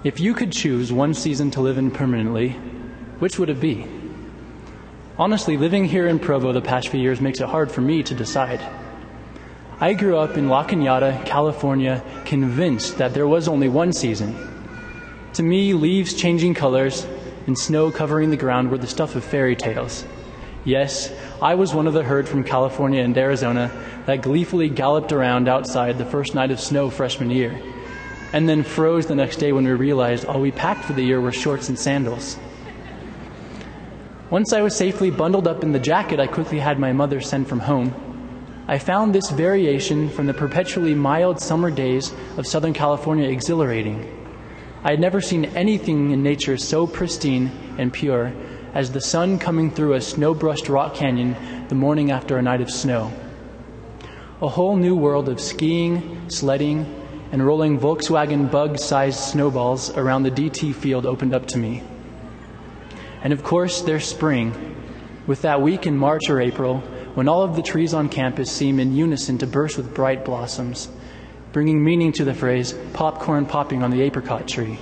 If you could choose one season to live in permanently, which would it be? Honestly, living here in Provo the past few years makes it hard for me to decide. I grew up in La Cañada, California, convinced that there was only one season. To me, leaves changing colors and snow covering the ground were the stuff of fairy tales. Yes, I was one of the herd from California and Arizona that gleefully galloped around outside the first night of snow freshman year, and then froze the next day when we realized all we packed for the year were shorts and sandals. Once I was safely bundled up in the jacket I quickly had my mother send from home, I found this variation from the perpetually mild summer days of Southern California exhilarating. I had never seen anything in nature so pristine and pure as the sun coming through a snow-brushed rock canyon the morning after a night of snow. A whole new world of skiing, sledding, and rolling Volkswagen Bug-sized snowballs around the DT field opened up to me. And of course, there's spring, with that week in March or April when all of the trees on campus seem in unison to burst with bright blossoms, bringing meaning to the phrase, popcorn popping on the apricot tree.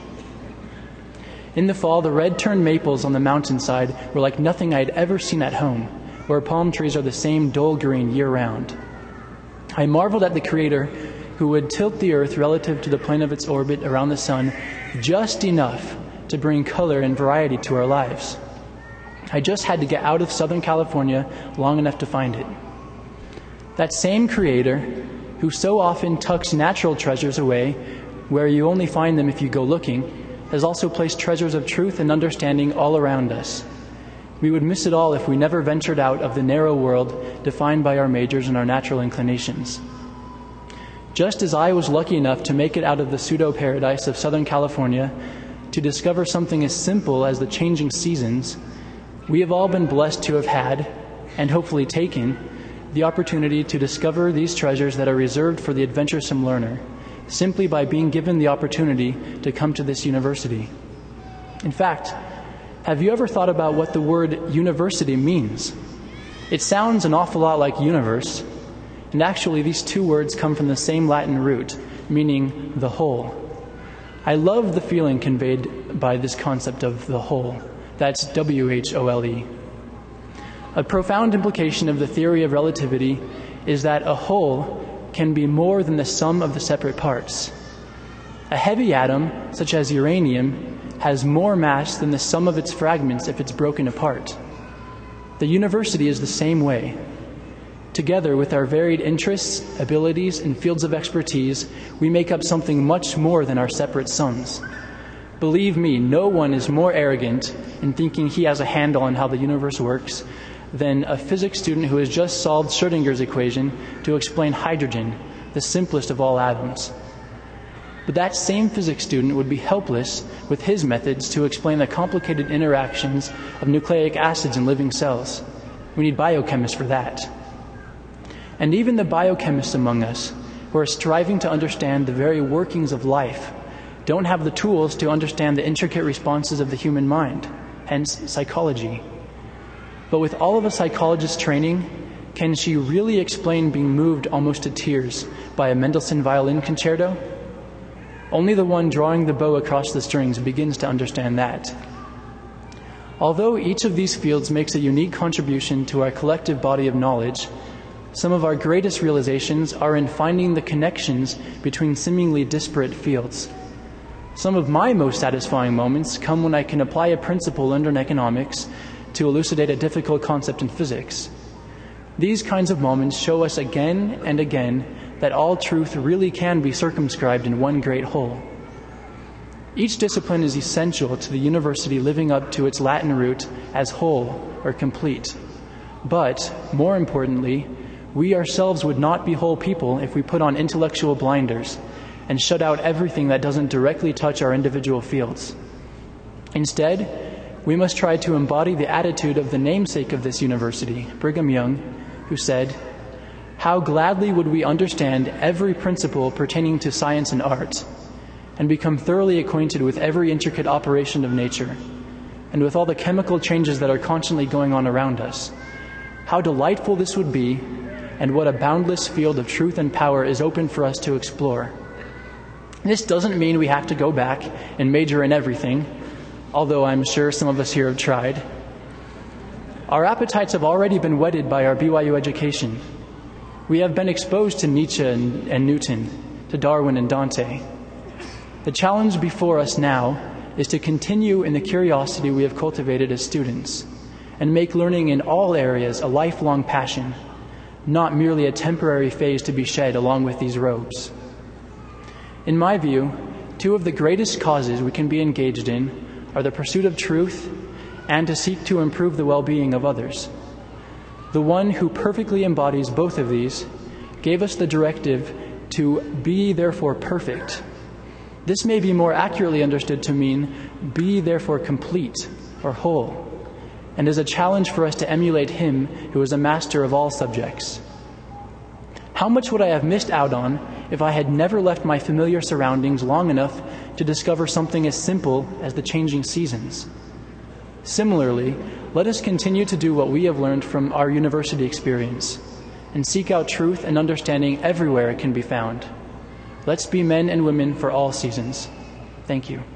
In the fall, the red-turned maples on the mountainside were like nothing I had ever seen at home, where palm trees are the same dull green year-round. I marveled at the Creator who would tilt the earth relative to the plane of its orbit around the sun just enough to bring color and variety to our lives. I just had to get out of Southern California long enough to find it. That same Creator, who so often tucks natural treasures away where you only find them if you go looking, has also placed treasures of truth and understanding all around us. We would miss it all if we never ventured out of the narrow world defined by our majors and our natural inclinations. Just as I was lucky enough to make it out of the pseudo-paradise of Southern California to discover something as simple as the changing seasons, we have all been blessed to have had, and hopefully taken, the opportunity to discover these treasures that are reserved for the adventuresome learner, simply by being given the opportunity to come to this university. In fact, have you ever thought about what the word university means? It sounds an awful lot like universe, and actually these two words come from the same Latin root, meaning the whole. I love the feeling conveyed by this concept of the whole. That's W-H-O-L-E. A profound implication of the theory of relativity is that a whole can be more than the sum of the separate parts. A heavy atom, such as uranium, has more mass than the sum of its fragments if it's broken apart. The university is the same way. Together, with our varied interests, abilities, and fields of expertise, we make up something much more than our separate sums. Believe me, no one is more arrogant in thinking he has a handle on how the universe works than a physics student who has just solved Schrödinger's equation to explain hydrogen, the simplest of all atoms. But that same physics student would be helpless with his methods to explain the complicated interactions of nucleic acids in living cells. We need biochemists for that. And even the biochemists among us, who are striving to understand the very workings of life, don't have the tools to understand the intricate responses of the human mind, hence psychology. But with all of a psychologist's training, can she really explain being moved almost to tears by a Mendelssohn violin concerto? Only the one drawing the bow across the strings begins to understand that. Although each of these fields makes a unique contribution to our collective body of knowledge, some of our greatest realizations are in finding the connections between seemingly disparate fields. Some of my most satisfying moments come when I can apply a principle learned in economics to elucidate a difficult concept in physics. These kinds of moments show us again and again that all truth really can be circumscribed in one great whole. Each discipline is essential to the university living up to its Latin root as whole or complete. But, more importantly, we ourselves would not be whole people if we put on intellectual blinders and shut out everything that doesn't directly touch our individual fields. Instead, we must try to embody the attitude of the namesake of this university, Brigham Young, who said, "How gladly would we understand every principle pertaining to science and art, and become thoroughly acquainted with every intricate operation of nature, and with all the chemical changes that are constantly going on around us. How delightful this would be, and what a boundless field of truth and power is open for us to explore." This doesn't mean we have to go back and major in everything, although I'm sure some of us here have tried. Our appetites have already been whetted by our BYU education. We have been exposed to Nietzsche and Newton, to Darwin and Dante. The challenge before us now is to continue in the curiosity we have cultivated as students and make learning in all areas a lifelong passion, not merely a temporary phase to be shed along with these robes. In my view, two of the greatest causes we can be engaged in are the pursuit of truth and to seek to improve the well-being of others. The one who perfectly embodies both of these gave us the directive to be therefore perfect. This may be more accurately understood to mean be therefore complete or whole, and is a challenge for us to emulate him who is a master of all subjects. How much would I have missed out on if I had never left my familiar surroundings long enough to discover something as simple as the changing seasons? Similarly, let us continue to do what we have learned from our university experience and seek out truth and understanding everywhere it can be found. Let's be men and women for all seasons. Thank you.